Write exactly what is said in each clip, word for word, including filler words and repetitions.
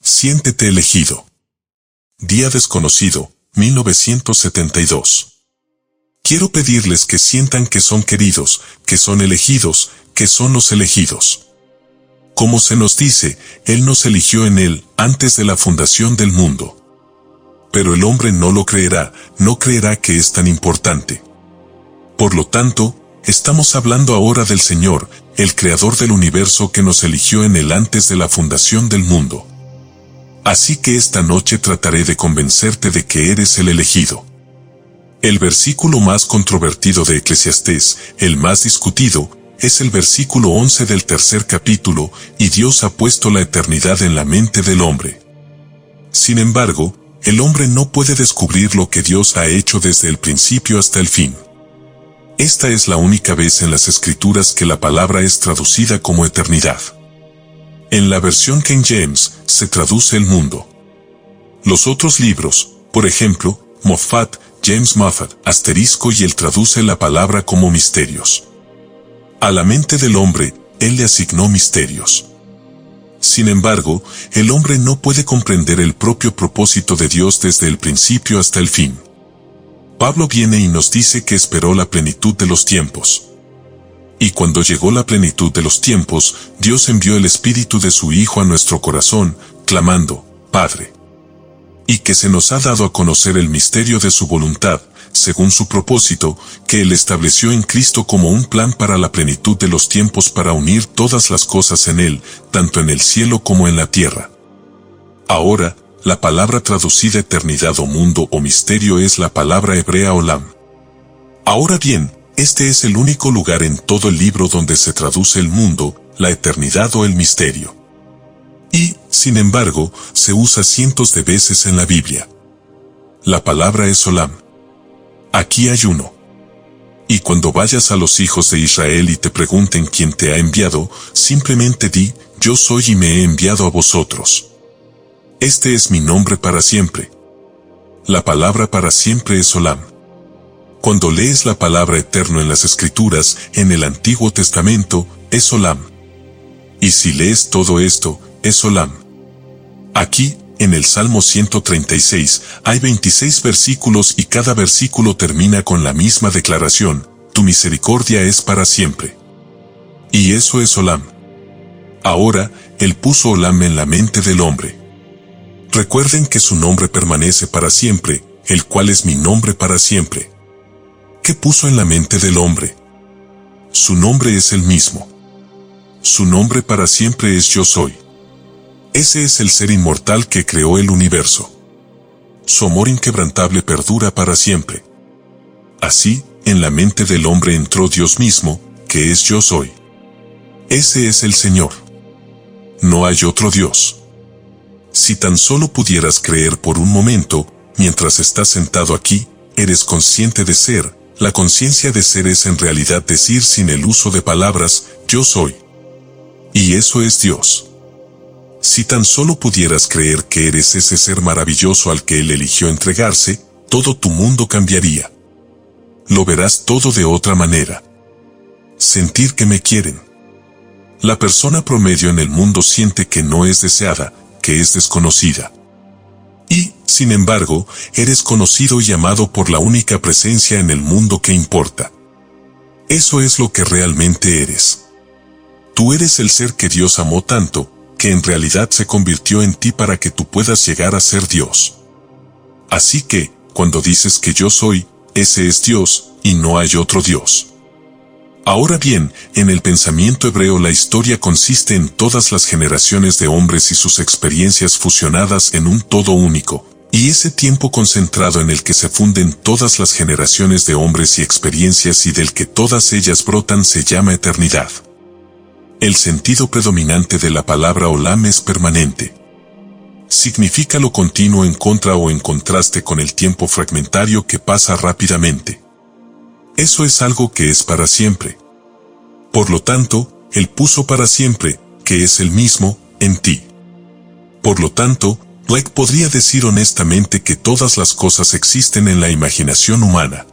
Siéntete elegido. Día desconocido, mil novecientos setenta y dos. Quiero pedirles que sientan que son queridos, que son elegidos, que son los elegidos. Como se nos dice, Él nos eligió en Él, antes de la fundación del mundo. Pero el hombre no lo creerá, no creerá que es tan importante. Por lo tanto, estamos hablando ahora del Señor, el Creador del universo que nos eligió en Él antes de la fundación del mundo. Así que esta noche trataré de convencerte de que eres el elegido. El versículo más controvertido de Eclesiastés, el más discutido, es el versículo once del tercer capítulo, y Dios ha puesto la eternidad en la mente del hombre. Sin embargo, el hombre no puede descubrir lo que Dios ha hecho desde el principio hasta el fin. Esta es la única vez en las Escrituras que la palabra es traducida como eternidad. En la versión King James, se traduce el mundo. Los otros libros, por ejemplo, Moffat, James Moffat, asterisco y él traduce la palabra como misterios. A la mente del hombre, él le asignó misterios. Sin embargo, el hombre no puede comprender el propio propósito de Dios desde el principio hasta el fin. Pablo viene y nos dice que esperó la plenitud de los tiempos. Y cuando llegó la plenitud de los tiempos, Dios envió el Espíritu de su Hijo a nuestro corazón, clamando, Padre. Y que se nos ha dado a conocer el misterio de su voluntad, según su propósito, que Él estableció en Cristo como un plan para la plenitud de los tiempos para unir todas las cosas en Él, tanto en el cielo como en la tierra. Ahora, la palabra traducida eternidad o mundo o misterio es la palabra hebrea olam. Ahora bien, este es el único lugar en todo el libro donde se traduce el mundo, la eternidad o el misterio. Y, sin embargo, se usa cientos de veces en la Biblia. La palabra es olam. Aquí hay uno. Y cuando vayas a los hijos de Israel y te pregunten quién te ha enviado, simplemente di, yo soy y me he enviado a vosotros. Este es mi nombre para siempre. La palabra para siempre es olam. Cuando lees la palabra eterno en las Escrituras, en el Antiguo Testamento, es olam. Y si lees todo esto, es olam. Aquí, en el Salmo ciento treinta y seis, hay veintiséis versículos y cada versículo termina con la misma declaración, tu misericordia es para siempre. Y eso es olam. Ahora, Él puso olam en la mente del hombre. Recuerden que su nombre permanece para siempre, el cual es mi nombre para siempre. ¿Qué puso en la mente del hombre? Su nombre es el mismo. Su nombre para siempre es yo soy. Ese es el ser inmortal que creó el universo. Su amor inquebrantable perdura para siempre. Así, en la mente del hombre entró Dios mismo, que es yo soy. Ese es el Señor. No hay otro Dios. Si tan solo pudieras creer por un momento, mientras estás sentado aquí, eres consciente de ser. La conciencia de ser es en realidad decir sin el uso de palabras, yo soy. Y eso es Dios. Si tan solo pudieras creer que eres ese ser maravilloso al que Él eligió entregarse, todo tu mundo cambiaría. Lo verás todo de otra manera. Sentir que me quieren. La persona promedio en el mundo siente que no es deseada, que es desconocida. Y, sin embargo, eres conocido y amado por la única presencia en el mundo que importa. Eso es lo que realmente eres. Tú eres el ser que Dios amó tanto, que en realidad se convirtió en ti para que tú puedas llegar a ser Dios. Así que, cuando dices que yo soy, ese es Dios, y no hay otro Dios. Ahora bien, en el pensamiento hebreo la historia consiste en todas las generaciones de hombres y sus experiencias fusionadas en un todo único, y ese tiempo concentrado en el que se funden todas las generaciones de hombres y experiencias y del que todas ellas brotan se llama eternidad. El sentido predominante de la palabra olam es permanente. Significa lo continuo en contra o en contraste con el tiempo fragmentario que pasa rápidamente. Eso es algo que es para siempre. Por lo tanto, Él puso para siempre, que es el mismo, en ti. Por lo tanto, Blake podría decir honestamente que todas las cosas existen en la imaginación humana.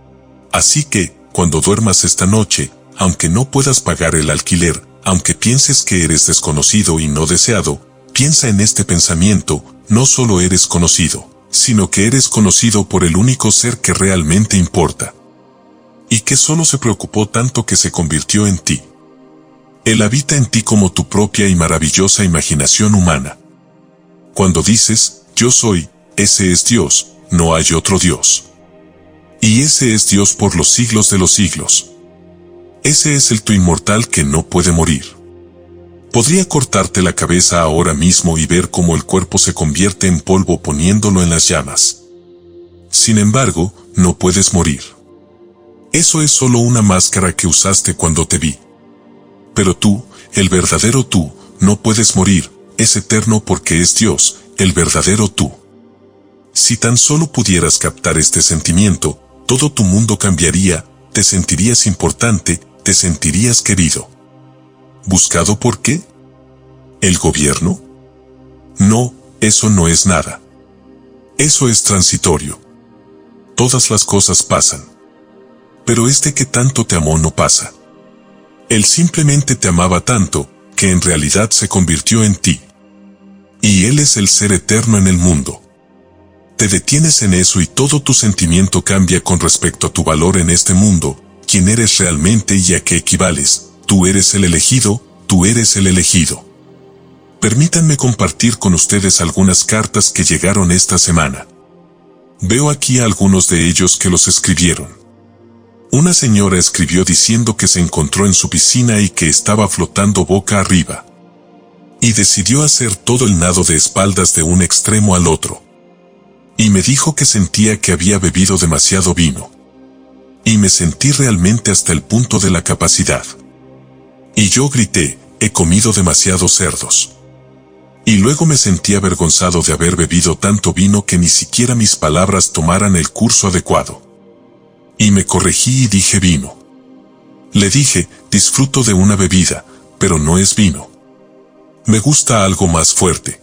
Así que, cuando duermas esta noche, aunque no puedas pagar el alquiler, aunque pienses que eres desconocido y no deseado, Piensa en este pensamiento, no solo eres conocido, sino que eres conocido por el único ser que realmente importa. Y que solo se preocupó tanto que se convirtió en ti. Él habita en ti como tu propia y maravillosa imaginación humana. Cuando dices, yo soy, ese es Dios, no hay otro Dios. Y ese es Dios por los siglos de los siglos. Ese es el tú inmortal que no puede morir. Podría cortarte la cabeza ahora mismo y ver cómo el cuerpo se convierte en polvo poniéndolo en las llamas. Sin embargo, no puedes morir. Eso es solo una máscara que usaste cuando te vi. Pero tú, el verdadero tú, no puedes morir, es eterno porque es Dios, el verdadero tú. Si tan solo pudieras captar este sentimiento, todo tu mundo cambiaría, te sentirías importante, te sentirías querido. ¿Buscado por qué? ¿El gobierno? No, eso no es nada. Eso es transitorio. Todas las cosas pasan. Pero este que tanto te amó no pasa. Él simplemente te amaba tanto, que en realidad se convirtió en ti. Y Él es el ser eterno en el mundo. Te detienes en eso y todo tu sentimiento cambia con respecto a tu valor en este mundo, quién eres realmente y a qué equivales. Tú eres el elegido, tú eres el elegido. Permítanme compartir con ustedes algunas cartas que llegaron esta semana. Veo aquí a algunos de ellos que los escribieron. Una señora escribió diciendo que se encontró en su piscina y que estaba flotando boca arriba. Y decidió hacer todo el nado de espaldas de un extremo al otro. Y me dijo que sentía que había bebido demasiado vino. Y me sentí realmente hasta el punto de la capacidad. Y yo grité, he comido demasiados cerdos. Y luego me sentí avergonzado de haber bebido tanto vino que ni siquiera mis palabras tomaran el curso adecuado. Y me corregí y dije vino. Le dije, disfruto de una bebida, pero no es vino. Me gusta algo más fuerte.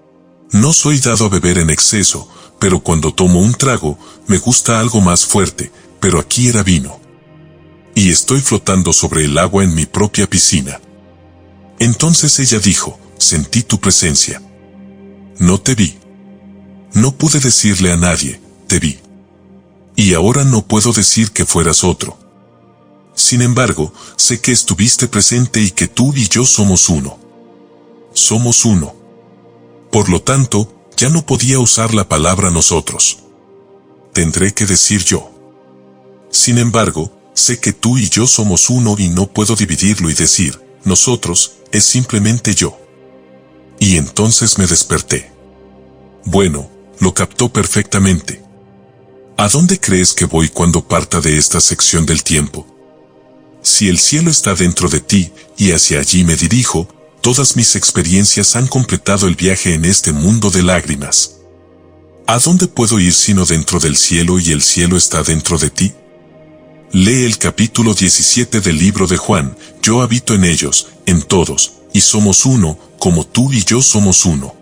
No soy dado a beber en exceso, pero cuando tomo un trago, me gusta algo más fuerte, pero aquí era vino. Y estoy flotando sobre el agua en mi propia piscina. Entonces ella dijo, sentí tu presencia. No te vi. No pude decirle a nadie, te vi. Y ahora no puedo decir que fueras otro. Sin embargo, sé que estuviste presente y que tú y yo somos uno. Somos uno. Por lo tanto, ya no podía usar la palabra nosotros. Tendré que decir yo. Sin embargo, sé que tú y yo somos uno y no puedo dividirlo y decir, nosotros, es simplemente yo. Y entonces me desperté. Bueno, lo captó perfectamente. ¿A dónde crees que voy cuando parta de esta sección del tiempo? Si el cielo está dentro de ti, y hacia allí me dirijo, todas mis experiencias han completado el viaje en este mundo de lágrimas. ¿A dónde puedo ir sino dentro del cielo y el cielo está dentro de ti? Lee el capítulo diecisiete del libro de Juan, yo habito en ellos, en todos, y somos uno, como tú y yo somos uno.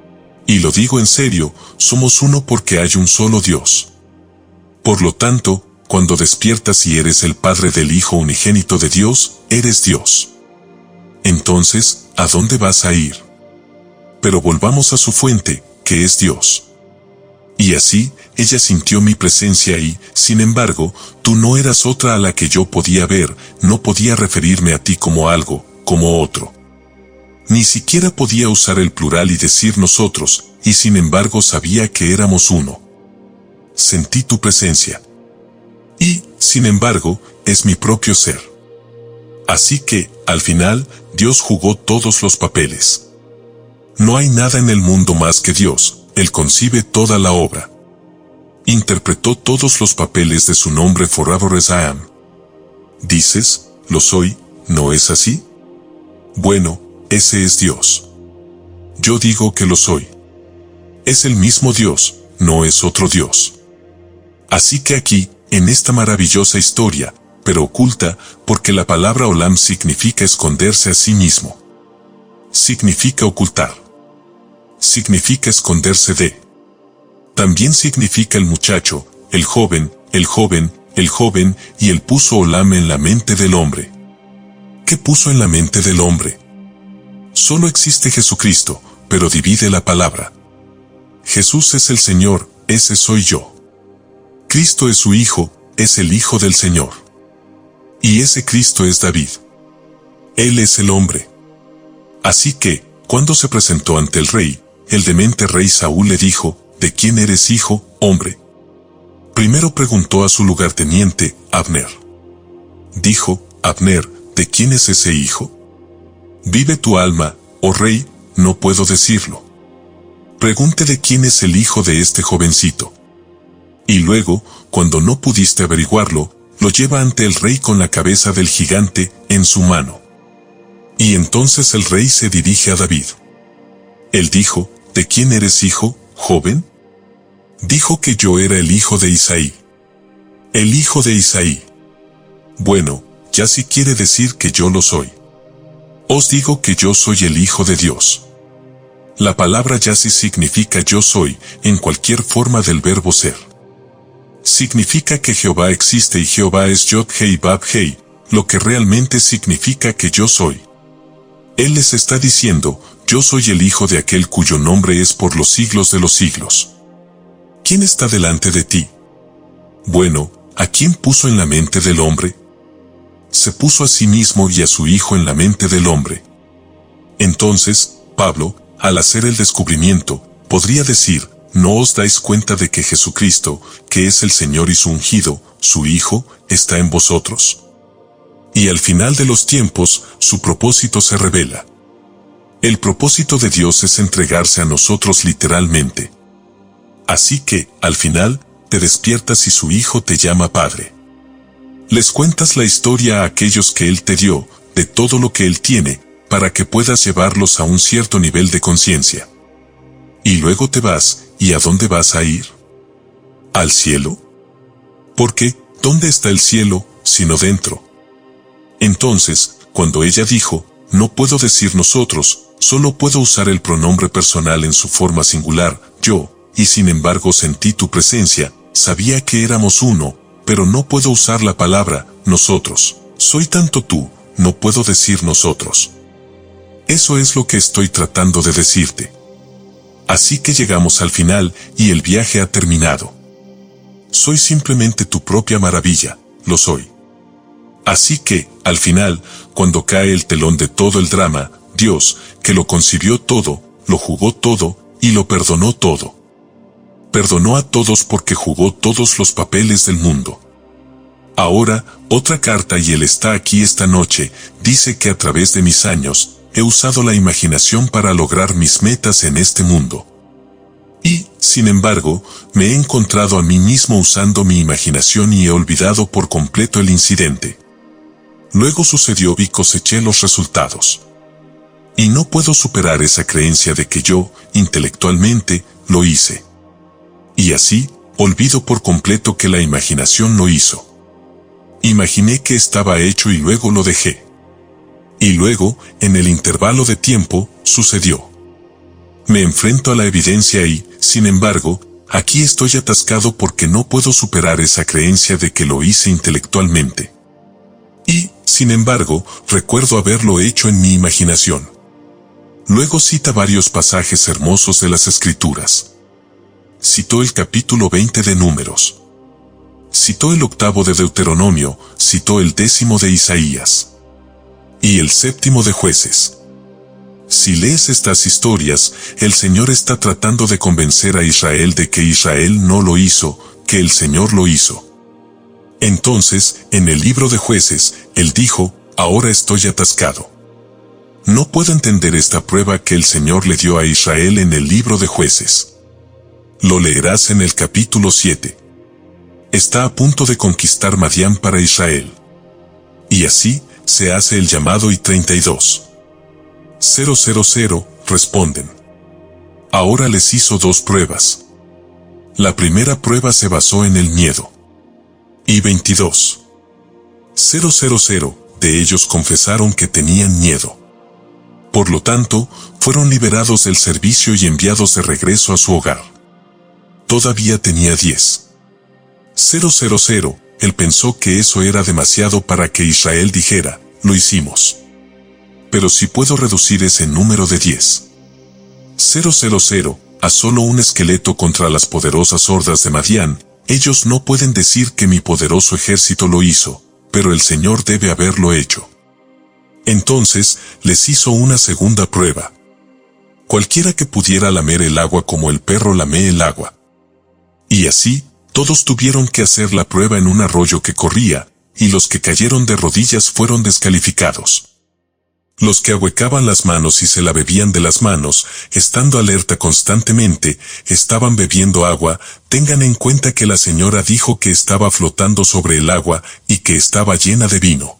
Y lo digo en serio, somos uno porque hay un solo Dios. Por lo tanto, cuando despiertas y eres el Padre del Hijo unigénito de Dios, eres Dios. Entonces, ¿a dónde vas a ir? Pero volvamos a su fuente, que es Dios. Y así, ella sintió mi presencia y, sin embargo, tú no eras otra a la que yo podía ver, no podía referirme a ti como algo, como otro. Ni siquiera podía usar el plural y decir nosotros, y sin embargo sabía que éramos uno. Sentí tu presencia. Y, sin embargo, es mi propio ser. Así que, al final, Dios jugó todos los papeles. No hay nada en el mundo más que Dios. Él concibe toda la obra. Interpretó todos los papeles de su nombre forever as I am. Dices, lo soy, ¿no es así? Bueno, ese es Dios. Yo digo que lo soy. Es el mismo Dios, no es otro Dios. Así que aquí, en esta maravillosa historia, pero oculta, porque la palabra olam significa esconderse a sí mismo. Significa ocultar. Significa esconderse de. También significa el muchacho, el joven, el joven, el joven, y él puso olam en la mente del hombre. ¿Qué puso en la mente del hombre? Solo existe Jesucristo, pero divide la palabra. Jesús es el Señor, ese soy yo. Cristo es su Hijo, es el Hijo del Señor. Y ese Cristo es David. Él es el hombre. Así que, cuando se presentó ante el rey, el demente rey Saúl le dijo, ¿de quién eres hijo, hombre? Primero preguntó a su lugarteniente, Abner. Dijo, Abner, ¿de quién es ese hijo? Vive tu alma, oh rey, no puedo decirlo. Pregunte de quién es el hijo de este jovencito. Y luego, cuando no pudiste averiguarlo, lo lleva ante el rey con la cabeza del gigante en su mano. Y entonces el rey se dirige a David. Él dijo, ¿de quién eres hijo, joven? Dijo que yo era el hijo de Isaí. El hijo de Isaí. Bueno, ya si quiere decir que yo lo soy. Os digo que yo soy el Hijo de Dios. La palabra Yasí significa yo soy, en cualquier forma del verbo ser. Significa que Jehová existe y Jehová es Yod Hei Bab Hei, lo que realmente significa que yo soy. Él les está diciendo, yo soy el hijo de aquel cuyo nombre es por los siglos de los siglos. ¿Quién está delante de ti? Bueno, ¿a quién puso en la mente del hombre? Se puso a sí mismo y a su hijo en la mente del hombre. Entonces, Pablo, al hacer el descubrimiento, podría decir, ¿no os dais cuenta de que Jesucristo, que es el Señor y su ungido, su Hijo, está en vosotros? Y al final de los tiempos, su propósito se revela. El propósito de Dios es entregarse a nosotros literalmente. Así que, al final, te despiertas y su Hijo te llama Padre. Les cuentas la historia a aquellos que Él te dio, de todo lo que Él tiene, para que puedas llevarlos a un cierto nivel de conciencia. Y luego te vas, ¿y a dónde vas a ir? ¿Al cielo? Porque, ¿dónde está el cielo, sino dentro? Entonces, cuando ella dijo, no puedo decir nosotros, solo puedo usar el pronombre personal en su forma singular, yo, y sin embargo sentí tu presencia, sabía que éramos uno, pero no puedo usar la palabra, nosotros. Soy tanto tú, no puedo decir nosotros. Eso es lo que estoy tratando de decirte. Así que llegamos al final, y el viaje ha terminado. Soy simplemente tu propia maravilla, lo soy. Así que, al final, cuando cae el telón de todo el drama, Dios, que lo concibió todo, lo jugó todo, y lo perdonó todo. Perdonó a todos porque jugó todos los papeles del mundo. Ahora, otra carta y Él está aquí esta noche, dice que a través de mis años, he usado la imaginación para lograr mis metas en este mundo. Y, sin embargo, me he encontrado a mí mismo usando mi imaginación y he olvidado por completo el incidente. Luego sucedió y coseché los resultados. Y no puedo superar esa creencia de que yo, intelectualmente, lo hice. Y así, olvido por completo que la imaginación lo hizo. Imaginé que estaba hecho y luego lo dejé. Y luego, en el intervalo de tiempo, sucedió. Me enfrento a la evidencia y, sin embargo, aquí estoy atascado porque no puedo superar esa creencia de que lo hice intelectualmente. Y, sin embargo, recuerdo haberlo hecho en mi imaginación. Luego cita varios pasajes hermosos de las Escrituras. Citó el capítulo veinte de Números. Citó el octavo de Deuteronomio, citó el décimo de Isaías. Y el séptimo de Jueces. Si lees estas historias, el Señor está tratando de convencer a Israel de que Israel no lo hizo, que el Señor lo hizo. Entonces, en el libro de Jueces, Él dijo, ahora estoy atascado. No puedo entender esta prueba que el Señor le dio a Israel en el libro de Jueces. Lo leerás en el capítulo siete. Está a punto de conquistar Madián para Israel. Y así, se hace el llamado y treinta y dos. cero cero cero, responden. Ahora les hizo dos pruebas. La primera prueba se basó en el miedo. Y veintidós. cero cero cero, de ellos confesaron que tenían miedo. Por lo tanto, fueron liberados del servicio y enviados de regreso a su hogar. Todavía tenía diez. cero cero cero, él pensó que eso era demasiado para que Israel dijera, lo hicimos. Pero si puedo reducir ese número de diez. cero cero cero, a solo un esqueleto contra las poderosas hordas de Madián. Ellos no pueden decir que mi poderoso ejército lo hizo, pero el Señor debe haberlo hecho. Entonces, les hizo una segunda prueba. Cualquiera que pudiera lamer el agua como el perro lame el agua. Y así, todos tuvieron que hacer la prueba en un arroyo que corría, y los que cayeron de rodillas fueron descalificados. Los que ahuecaban las manos y se la bebían de las manos, estando alerta constantemente, estaban bebiendo agua. Tengan en cuenta que la señora dijo que estaba flotando sobre el agua y que estaba llena de vino.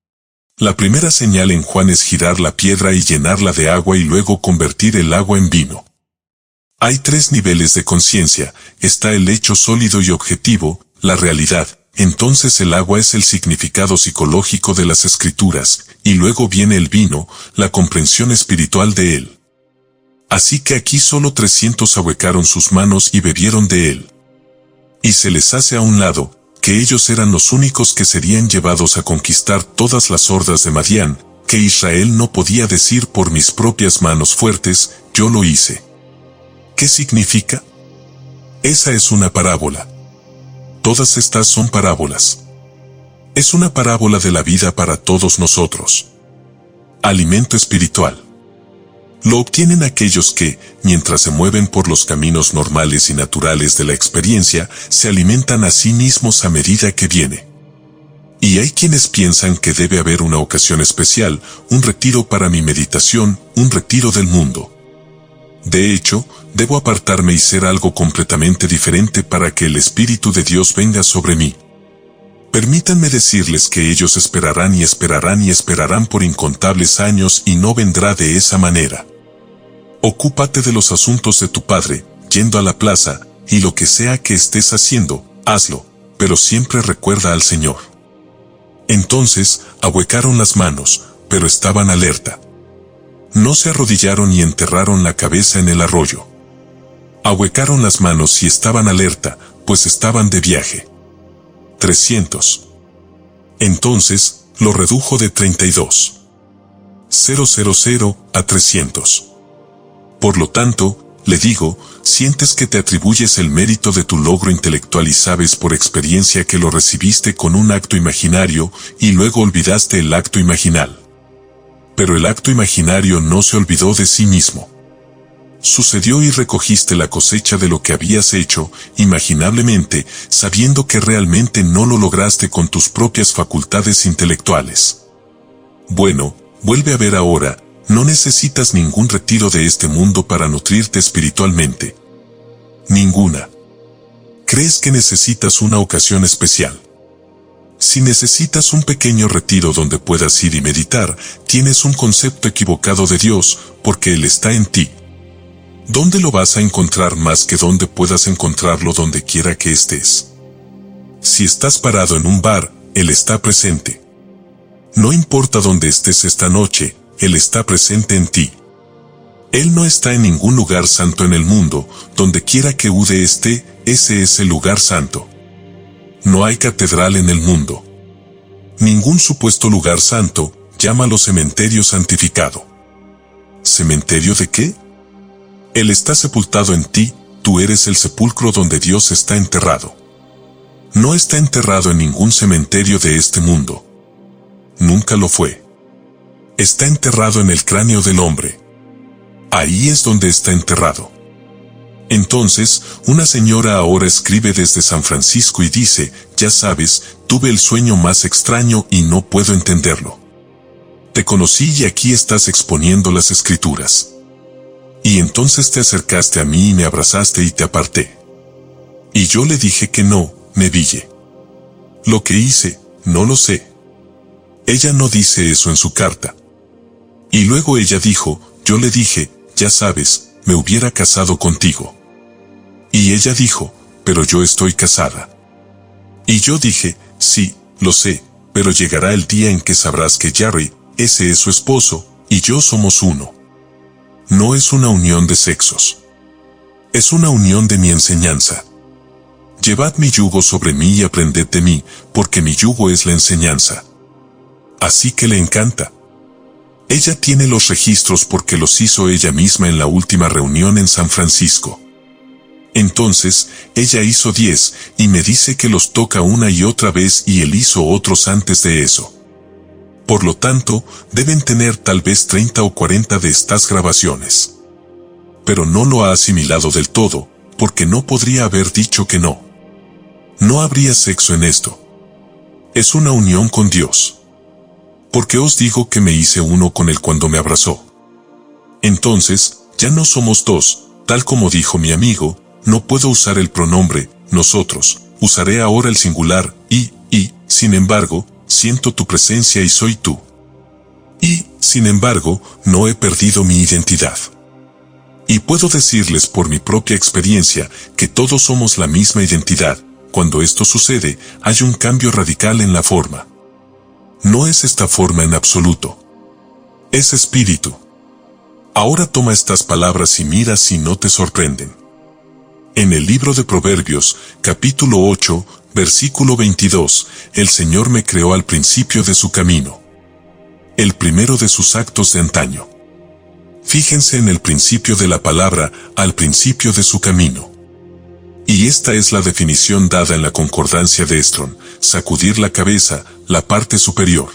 La primera señal en Juan es girar la piedra y llenarla de agua y luego convertir el agua en vino. Hay tres niveles de conciencia: está el hecho sólido y objetivo, la realidad. Entonces el agua es el significado psicológico de las escrituras, y luego viene el vino, la comprensión espiritual de él. Así que aquí solo trescientos ahuecaron sus manos y bebieron de él. Y se les hace a un lado, que ellos eran los únicos que serían llevados a conquistar todas las hordas de Madián, que Israel no podía decir por mis propias manos fuertes, yo lo hice. ¿Qué significa? Esa es una parábola. Todas estas son parábolas. Es una parábola de la vida para todos nosotros. Alimento espiritual. Lo obtienen aquellos que, mientras se mueven por los caminos normales y naturales de la experiencia, se alimentan a sí mismos a medida que viene. Y hay quienes piensan que debe haber una ocasión especial, un retiro para mi meditación, un retiro del mundo. De hecho, debo apartarme y ser algo completamente diferente para que el Espíritu de Dios venga sobre mí. Permítanme decirles que ellos esperarán y esperarán y esperarán por incontables años y no vendrá de esa manera. Ocúpate de los asuntos de tu Padre, yendo a la plaza, y lo que sea que estés haciendo, hazlo, pero siempre recuerda al Señor. Entonces, ahuecaron las manos, pero estaban alerta. No se arrodillaron y enterraron la cabeza en el arroyo. Ahuecaron las manos y estaban alerta, pues estaban de viaje. trescientos. Entonces, lo redujo de treinta y dos mil a trescientos. Por lo tanto, le digo, sientes que te atribuyes el mérito de tu logro intelectual y sabes por experiencia que lo recibiste con un acto imaginario, y luego olvidaste el acto imaginal. Pero el acto imaginario no se olvidó de sí mismo. Sucedió y recogiste la cosecha de lo que habías hecho, imaginablemente, sabiendo que realmente no lo lograste con tus propias facultades intelectuales. Bueno, vuelve a ver ahora, no necesitas ningún retiro de este mundo para nutrirte espiritualmente. Ninguna. ¿Crees que necesitas una ocasión especial? Si necesitas un pequeño retiro donde puedas ir y meditar, tienes un concepto equivocado de Dios, porque Él está en ti. ¿Dónde lo vas a encontrar más que donde puedas encontrarlo donde quiera que estés? Si estás parado en un bar, Él está presente. No importa dónde estés esta noche, Él está presente en ti. Él no está en ningún lugar santo en el mundo, donde quiera que Ude esté, ese es el lugar santo. No hay catedral en el mundo. Ningún supuesto lugar santo, llámalo cementerio santificado. ¿Cementerio de qué? Él está sepultado en ti, tú eres el sepulcro donde Dios está enterrado. No está enterrado en ningún cementerio de este mundo. Nunca lo fue. Está enterrado en el cráneo del hombre. Ahí es donde está enterrado. Entonces, una señora ahora escribe desde San Francisco y dice, ya sabes, tuve el sueño más extraño y no puedo entenderlo. Te conocí y aquí estás exponiendo las escrituras. Y entonces te acercaste a mí y me abrazaste y te aparté. Y yo le dije que no, Neville. Lo que hice, no lo sé. Ella no dice eso en su carta. Y luego ella dijo, yo le dije, ya sabes, me hubiera casado contigo. Y ella dijo, pero yo estoy casada. Y yo dije, sí, lo sé, pero llegará el día en que sabrás que Jerry, ese es su esposo, y yo somos uno. No es una unión de sexos. Es una unión de mi enseñanza. Llevad mi yugo sobre mí y aprended de mí, porque mi yugo es la enseñanza. Así que le encanta. Ella tiene los registros porque los hizo ella misma en la última reunión en San Francisco. Entonces, ella hizo diez, y me dice que los toca una y otra vez y él hizo otros antes de eso. Por lo tanto, deben tener tal vez treinta o cuarenta de estas grabaciones. Pero no lo ha asimilado del todo, porque no podría haber dicho que no. No habría sexo en esto. Es una unión con Dios. Porque os digo que me hice uno con él cuando me abrazó. Entonces, ya no somos dos, tal como dijo mi amigo, no puedo usar el pronombre, nosotros, usaré ahora el singular, y, y, sin embargo, siento tu presencia y soy tú. Y, sin embargo, no he perdido mi identidad. Y puedo decirles por mi propia experiencia que todos somos la misma identidad. Cuando esto sucede, hay un cambio radical en la forma. No es esta forma en absoluto. Es espíritu. Ahora toma estas palabras y mira si no te sorprenden. En el libro de Proverbios, capítulo ocho, versículo veintidós, el Señor me creó al principio de su camino. El primero de sus actos de antaño. Fíjense en el principio de la palabra, al principio de su camino. Y esta es la definición dada en la concordancia de Strong, sacudir la cabeza, la parte superior.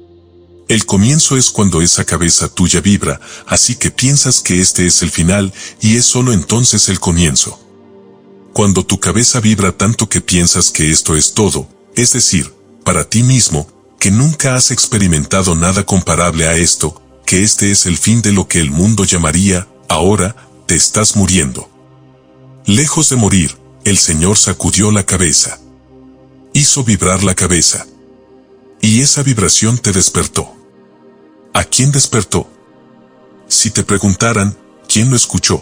El comienzo es cuando esa cabeza tuya vibra, así que piensas que este es el final, y es solo entonces el comienzo. Cuando tu cabeza vibra tanto que piensas que esto es todo, es decir, para ti mismo, que nunca has experimentado nada comparable a esto, que este es el fin de lo que el mundo llamaría, ahora, te estás muriendo. Lejos de morir, el Señor sacudió la cabeza. Hizo vibrar la cabeza. Y esa vibración te despertó. ¿A quién despertó? Si te preguntaran, ¿quién lo escuchó?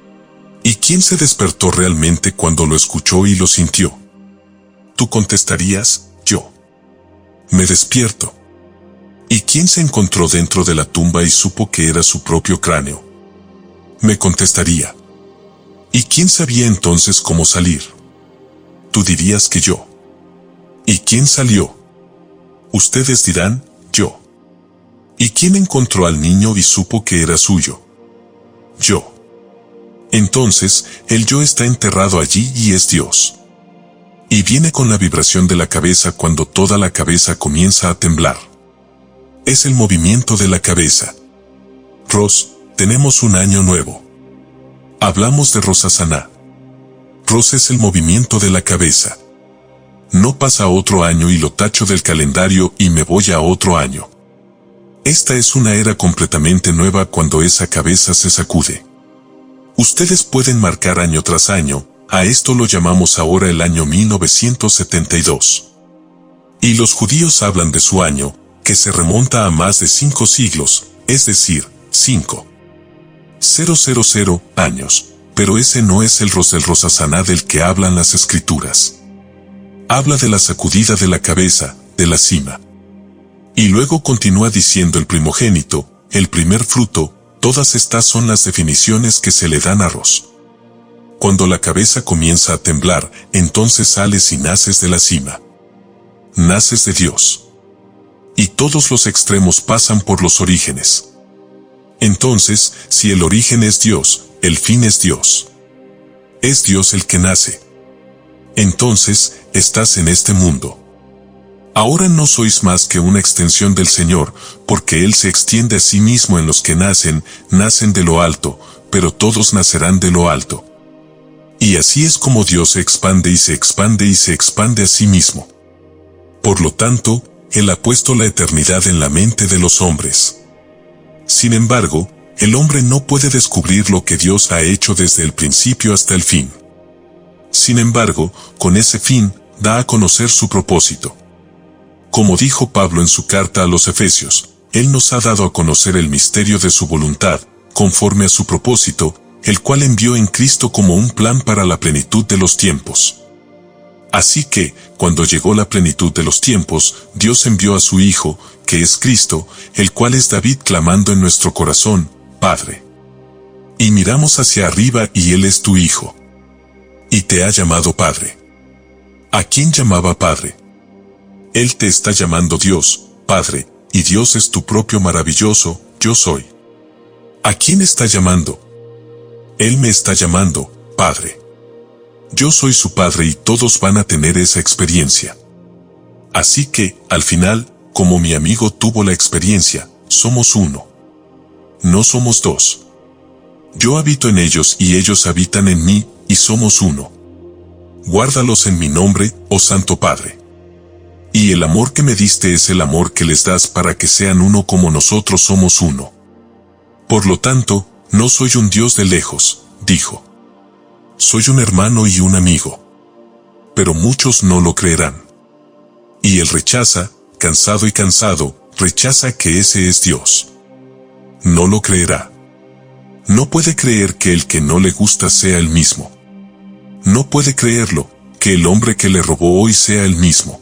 ¿Y quién se despertó realmente cuando lo escuchó y lo sintió? Tú contestarías, yo. Me despierto. ¿Y quién se encontró dentro de la tumba y supo que era su propio cráneo? Me contestaría. ¿Y quién sabía entonces cómo salir? Tú dirías que yo. ¿Y quién salió? Ustedes dirán, yo. ¿Y quién encontró al niño y supo que era suyo? Yo. Entonces, el yo está enterrado allí y es Dios. Y viene con la vibración de la cabeza cuando toda la cabeza comienza a temblar. Es el movimiento de la cabeza. Ros, tenemos un año nuevo. Hablamos de Rosh Hashanah. Ros es el movimiento de la cabeza. No pasa otro año y lo tacho del calendario y me voy a otro año. Esta es una era completamente nueva cuando esa cabeza se sacude. Ustedes pueden marcar año tras año, a esto lo llamamos ahora el año mil novecientos setenta y dos. Y los judíos hablan de su año, que se remonta a más de cinco siglos, es decir, cinco. cero cero cero años, pero ese no es el Ros del Rosh Hashanah del que hablan las escrituras. Habla de la sacudida de la cabeza, de la cima. Y luego continúa diciendo el primogénito, el primer fruto, todas estas son las definiciones que se le dan a Ros. Cuando la cabeza comienza a temblar, entonces sales y naces de la cima. Naces de Dios. Y todos los extremos pasan por los orígenes. Entonces, si el origen es Dios, el fin es Dios. Es Dios el que nace. Entonces, estás en este mundo. Ahora no sois más que una extensión del Señor, porque Él se extiende a sí mismo en los que nacen, nacen de lo alto, pero todos nacerán de lo alto. Y así es como Dios se expande y se expande y se expande a sí mismo. Por lo tanto, Él ha puesto la eternidad en la mente de los hombres. Sin embargo, el hombre no puede descubrir lo que Dios ha hecho desde el principio hasta el fin. Sin embargo, con ese fin, da a conocer su propósito. Como dijo Pablo en su carta a los Efesios, Él nos ha dado a conocer el misterio de su voluntad, conforme a su propósito, el cual envió en Cristo como un plan para la plenitud de los tiempos. Así que, cuando llegó la plenitud de los tiempos, Dios envió a su Hijo, que es Cristo, el cual es David clamando en nuestro corazón, Padre. Y miramos hacia arriba y Él es tu Hijo. Y te ha llamado Padre. ¿A quién llamaba Padre? Él te está llamando Dios, Padre, y Dios es tu propio maravilloso yo soy. ¿A quién está llamando? Él me está llamando, Padre. Yo soy su Padre y todos van a tener esa experiencia. Así que, al final, como mi amigo tuvo la experiencia, somos uno. No somos dos. Yo habito en ellos y ellos habitan en mí, y somos uno. Guárdalos en mi nombre, oh Santo Padre. Y el amor que me diste es el amor que les das para que sean uno como nosotros somos uno. Por lo tanto, no soy un Dios de lejos, dijo. Soy un hermano y un amigo. Pero muchos no lo creerán. Y él rechaza, cansado y cansado, rechaza que ese es Dios. No lo creerá. No puede creer que el que no le gusta sea el mismo. No puede creerlo, que el hombre que le robó hoy sea el mismo.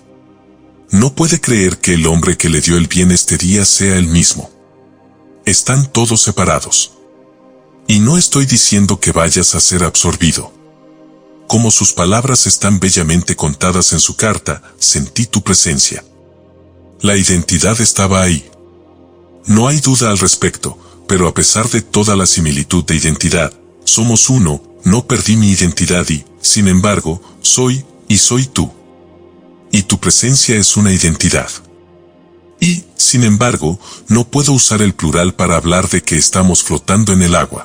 No puede creer que el hombre que le dio el bien este día sea el mismo. Están todos separados. Y no estoy diciendo que vayas a ser absorbido. Como sus palabras están bellamente contadas en su carta, sentí tu presencia. La identidad estaba ahí. No hay duda al respecto, pero a pesar de toda la similitud de identidad, somos uno, no perdí mi identidad y, sin embargo, soy, y soy tú. Y tu presencia es una identidad. Y, sin embargo, no puedo usar el plural para hablar de que estamos flotando en el agua.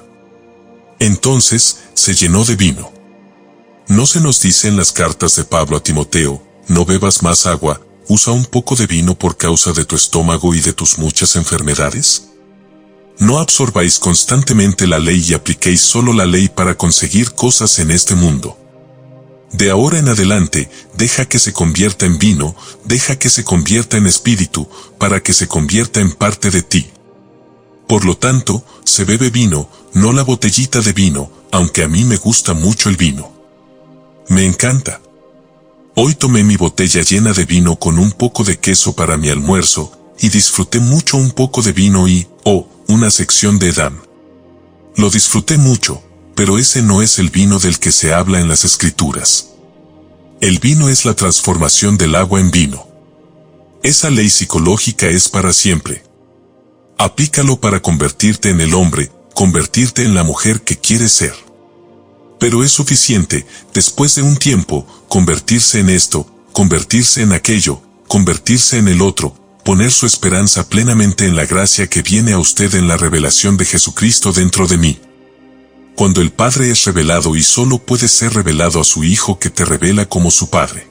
Entonces, se llenó de vino. ¿No se nos dice en las cartas de Pablo a Timoteo, no bebas más agua, usa un poco de vino por causa de tu estómago y de tus muchas enfermedades? No absorbáis constantemente la ley y apliquéis solo la ley para conseguir cosas en este mundo. De ahora en adelante, deja que se convierta en vino, deja que se convierta en espíritu, para que se convierta en parte de ti. Por lo tanto, se bebe vino, no la botellita de vino, aunque a mí me gusta mucho el vino. Me encanta. Hoy tomé mi botella llena de vino con un poco de queso para mi almuerzo, y disfruté mucho un poco de vino y, oh, una sección de Edam. Lo disfruté mucho, pero ese no es el vino del que se habla en las Escrituras. El vino es la transformación del agua en vino. Esa ley psicológica es para siempre. Aplícalo para convertirte en el hombre, convertirte en la mujer que quieres ser. Pero es suficiente, después de un tiempo, convertirse en esto, convertirse en aquello, convertirse en el otro, poner su esperanza plenamente en la gracia que viene a usted en la revelación de Jesucristo dentro de mí. Cuando el Padre es revelado y solo puede ser revelado a su Hijo que te revela como su Padre.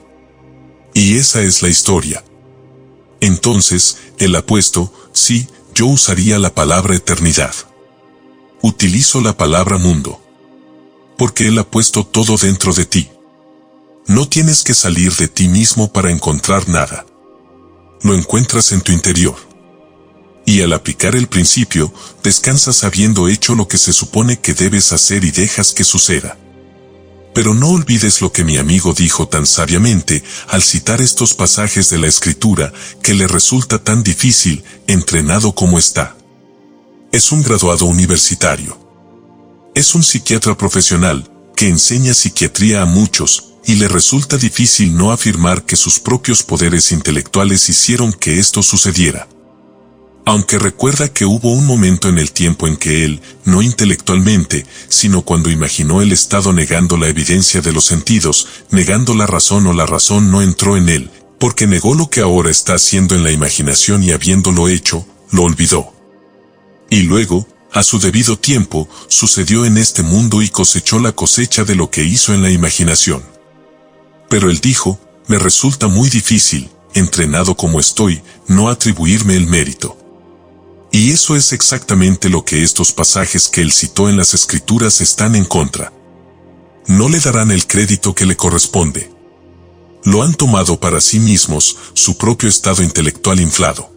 Y esa es la historia. Entonces, Él ha puesto, sí, yo usaría la palabra eternidad. Utilizo la palabra mundo. Porque Él ha puesto todo dentro de ti. No tienes que salir de ti mismo para encontrar nada. Lo encuentras en tu interior. Y al aplicar el principio, descansas habiendo hecho lo que se supone que debes hacer y dejas que suceda. Pero no olvides lo que mi amigo dijo tan sabiamente al citar estos pasajes de la Escritura que le resulta tan difícil, entrenado como está. Es un graduado universitario. Es un psiquiatra profesional, que enseña psiquiatría a muchos, y le resulta difícil no afirmar que sus propios poderes intelectuales hicieron que esto sucediera. Aunque recuerda que hubo un momento en el tiempo en que él, no intelectualmente, sino cuando imaginó el estado negando la evidencia de los sentidos, negando la razón o la razón no entró en él, porque negó lo que ahora está haciendo en la imaginación y habiéndolo hecho, lo olvidó. Y luego, a su debido tiempo, sucedió en este mundo y cosechó la cosecha de lo que hizo en la imaginación. Pero él dijo, me resulta muy difícil, entrenado como estoy, no atribuirme el mérito. Y eso es exactamente lo que estos pasajes que él citó en las Escrituras están en contra. No le darán el crédito que le corresponde. Lo han tomado para sí mismos, su propio estado intelectual inflado.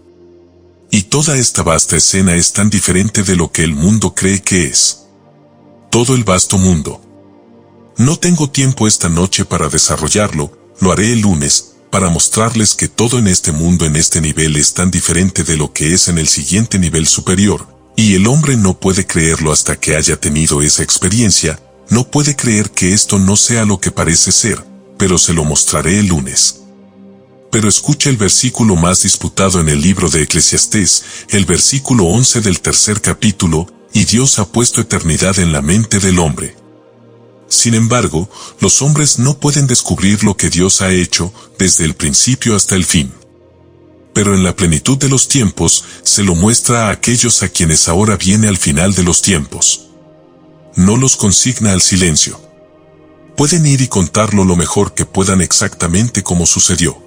Y toda esta vasta escena es tan diferente de lo que el mundo cree que es. Todo el vasto mundo. No tengo tiempo esta noche para desarrollarlo, lo haré el lunes, para mostrarles que todo en este mundo en este nivel es tan diferente de lo que es en el siguiente nivel superior, y el hombre no puede creerlo hasta que haya tenido esa experiencia, no puede creer que esto no sea lo que parece ser, pero se lo mostraré el lunes. Pero escucha el versículo más disputado en el libro de Eclesiastés, el versículo once del tercer capítulo, y Dios ha puesto eternidad en la mente del hombre. Sin embargo, los hombres no pueden descubrir lo que Dios ha hecho, desde el principio hasta el fin. Pero en la plenitud de los tiempos, se lo muestra a aquellos a quienes ahora viene al final de los tiempos. No los consigna al silencio. Pueden ir y contarlo lo mejor que puedan exactamente como sucedió.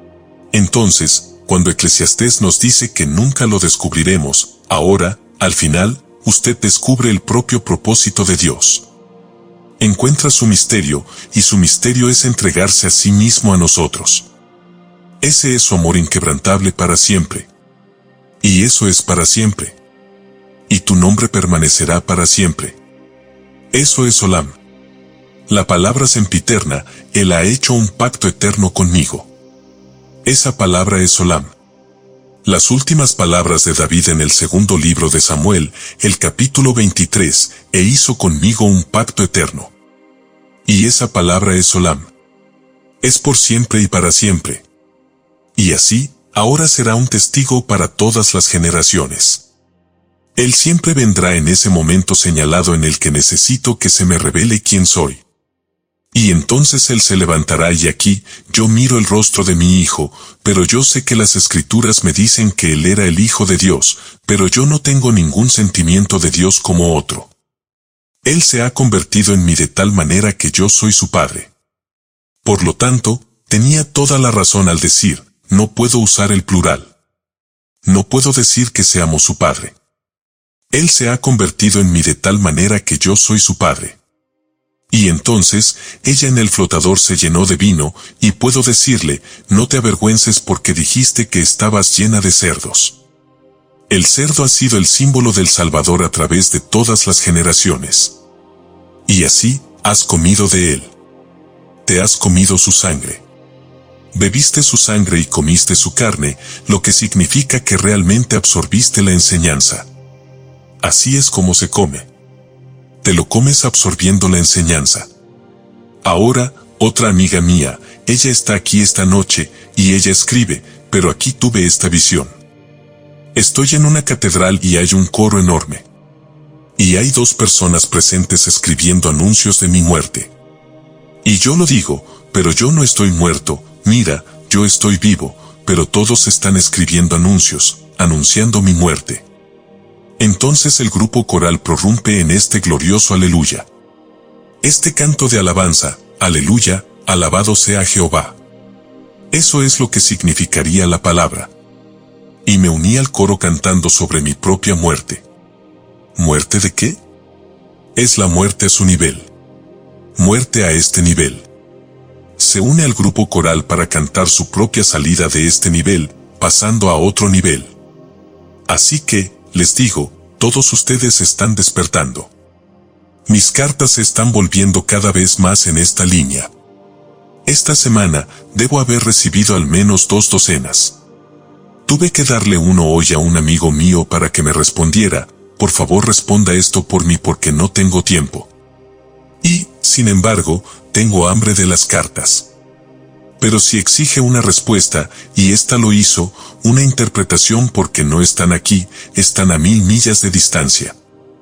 Entonces, cuando Eclesiastés nos dice que nunca lo descubriremos, ahora, al final, usted descubre el propio propósito de Dios. Encuentra su misterio, y su misterio es entregarse a sí mismo a nosotros. Ese es su amor inquebrantable para siempre. Y eso es para siempre. Y tu nombre permanecerá para siempre. Eso es Olam. La palabra sempiterna, Él ha hecho un pacto eterno conmigo. Esa palabra es Olam. Las últimas palabras de David en el segundo libro de Samuel, el capítulo veintitrés, e hizo conmigo un pacto eterno. Y esa palabra es Olam. Es por siempre y para siempre. Y así, ahora será un testigo para todas las generaciones. Él siempre vendrá en ese momento señalado en el que necesito que se me revele quién soy. Y entonces Él se levantará y aquí, yo miro el rostro de mi Hijo, pero yo sé que las Escrituras me dicen que Él era el Hijo de Dios, pero yo no tengo ningún sentimiento de Dios como otro. Él se ha convertido en mí de tal manera que yo soy su Padre. Por lo tanto, tenía toda la razón al decir, no puedo usar el plural. No puedo decir que seamos su Padre. Él se ha convertido en mí de tal manera que yo soy su Padre. Y entonces, ella en el flotador se llenó de vino, y puedo decirle, no te avergüences porque dijiste que estabas llena de cerdos. El cerdo ha sido el símbolo del Salvador a través de todas las generaciones. Y así, has comido de él. Te has comido su sangre. Bebiste su sangre y comiste su carne, lo que significa que realmente absorbiste la enseñanza. Así es como se come. Te lo comes absorbiendo la enseñanza. Ahora, otra amiga mía, ella está aquí esta noche, y ella escribe, pero aquí tuve esta visión. Estoy en una catedral y hay un coro enorme. Y hay dos personas presentes escribiendo anuncios de mi muerte. Y yo lo digo, pero yo no estoy muerto, mira, yo estoy vivo, pero todos están escribiendo anuncios, anunciando mi muerte. Entonces el grupo coral prorrumpe en este glorioso aleluya. Este canto de alabanza, aleluya, alabado sea Jehová. Eso es lo que significaría la palabra. Y me uní al coro cantando sobre mi propia muerte. ¿Muerte de qué? Es la muerte a su nivel. Muerte a este nivel. Se une al grupo coral para cantar su propia salida de este nivel, pasando a otro nivel. Así que, les digo, todos ustedes están despertando. Mis cartas se están volviendo cada vez más en esta línea. Esta semana, debo haber recibido al menos dos docenas. Tuve que darle uno hoy a un amigo mío para que me respondiera, por favor responda esto por mí porque no tengo tiempo. Y, sin embargo, tengo hambre de las cartas. Pero si exige una respuesta, y ésta lo hizo, una interpretación porque no están aquí, están a mil millas de distancia.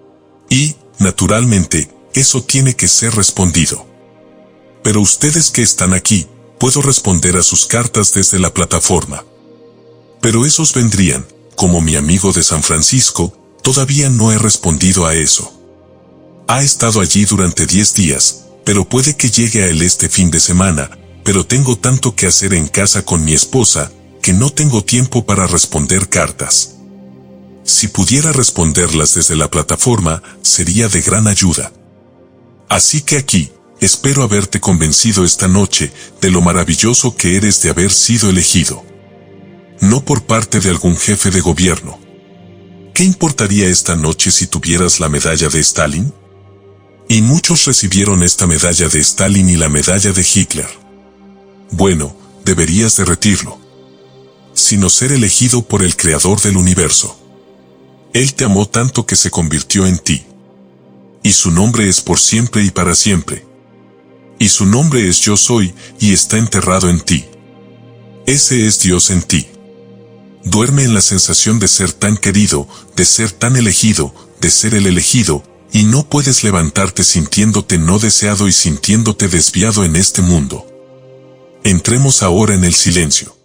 Y, naturalmente, eso tiene que ser respondido. Pero ustedes que están aquí, puedo responder a sus cartas desde la plataforma. Pero esos vendrían, como mi amigo de San Francisco, todavía no he respondido a eso. Ha estado allí durante diez días, pero puede que llegue a él este fin de semana, pero tengo tanto que hacer en casa con mi esposa, que no tengo tiempo para responder cartas. Si pudiera responderlas desde la plataforma, sería de gran ayuda. Así que aquí, espero haberte convencido esta noche de lo maravilloso que eres de haber sido elegido. No por parte de algún jefe de gobierno. ¿Qué importaría esta noche si tuvieras la medalla de Stalin? Y muchos recibieron esta medalla de Stalin y la medalla de Hitler. Bueno, deberías derretirlo. Sino ser elegido por el Creador del universo. Él te amó tanto que se convirtió en ti. Y su nombre es por siempre y para siempre. Y su nombre es Yo Soy, y está enterrado en ti. Ese es Dios en ti. Duerme en la sensación de ser tan querido, de ser tan elegido, de ser el elegido, y no puedes levantarte sintiéndote no deseado y sintiéndote desviado en este mundo. Entremos ahora en el silencio.